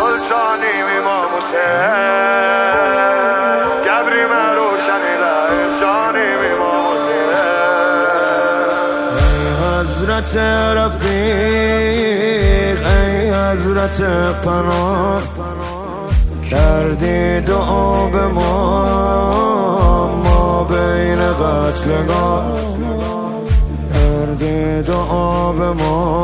سلطانیم امام حسین گبری من روشنی لعل جانیم امام حسین ای حضرت رفیق ای حضرت پناه کردی دعا به ما بین قتلگاه کردی دعا به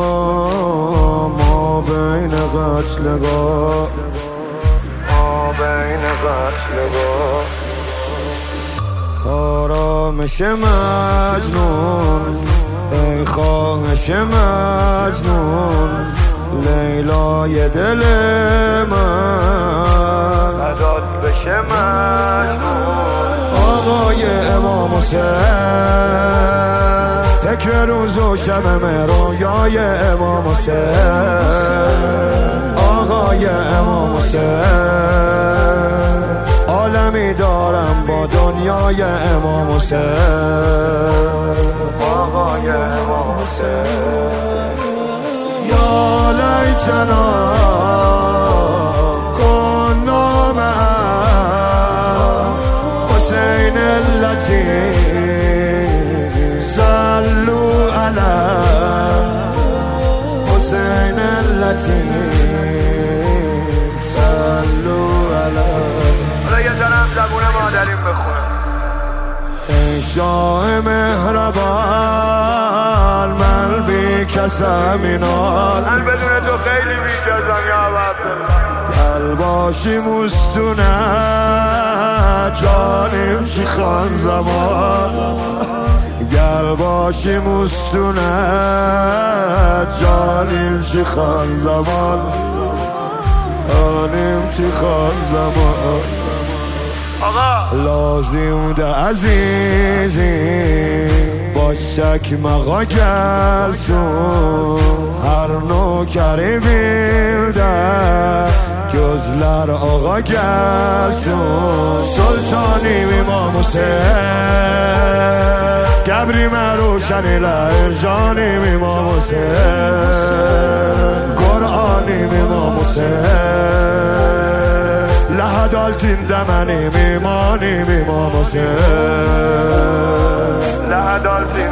ما بین قتلگاه ما بین قتلگاه آرامش مجنون ای خواهش مجنون لیلای دل من فدات بشه مجنون آقای امام حسین فکر روز و شب رویای امام حسین آقای امام حسین عالمی دارم با دنیای امام حسین آقای امام حسین یا لیتنا کنا مع حسین اللطیف صلوا علی حسین اللطیف صلوا علی. حالا یه جنم زبون مادریم بخونم. ای شاه مهربان من بی کسم اینال من بدون تو خیلی بی‌جزم یا عبدالله گل باشی مستونه جانیم چی خان زمان گل باشی مستونه جانیم چی خان زمان جانیم چی خان زمان آقا لازم ده عزیزی باشک مغا gelsin her nokeri bilde gözler ağa gelsin Sultanım İmam Hüseyin Kebrime roşen ile canım İmam Hüseyin Kur'an'ım İmam Hüseyin Lahad altinde benim imanım İmam Hüseyin Lahad altinde